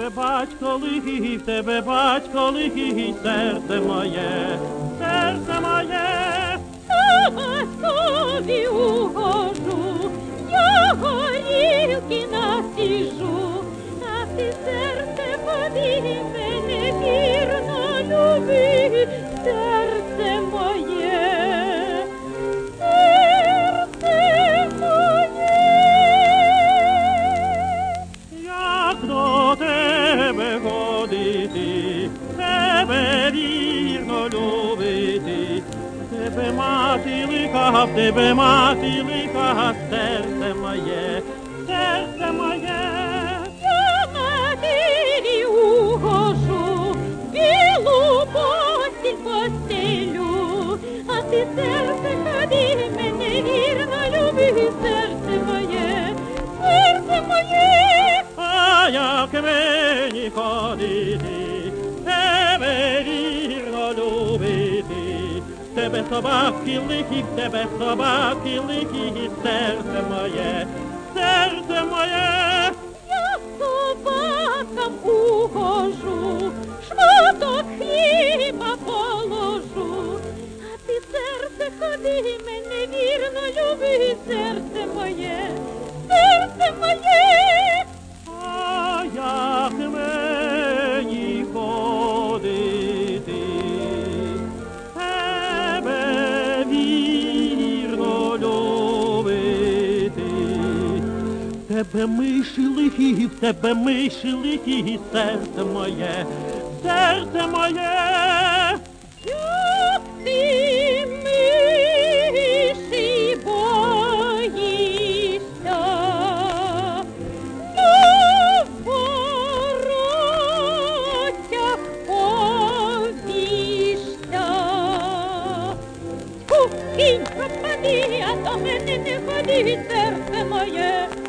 батько лихий, в тебе батько лихий, серце моє, серце моє. А батькові угожу, я горілки насіжу, а ти серце подій мене вірно люби, серце моє, серце моє. Як до тебе ходити, тебе вірно любити, тебе мати лиха, в тебе мати лиха, серце моє, серце моє. Я матері угожу, білу постіль постелю, а ти серце ходи, мене вірно люби, серце моє, серце моє. А як мені ходити, тебе вірно любити, тебе собаки лихі, тебе собаки лихі, серце моє, серце моє. Я собакам угожу, шматок хліба положу, а ти серце ходи, мене вірно люби, серце моє, серце моє. А як мені ходити, тебе вірно любити, тебе миші лихі, в тебе миші лихі, серце моє, серце моє. Як ти миші боїшся, на воротях повішся. Тьфу, кінь пропади, а до мене не ходи, серце моє.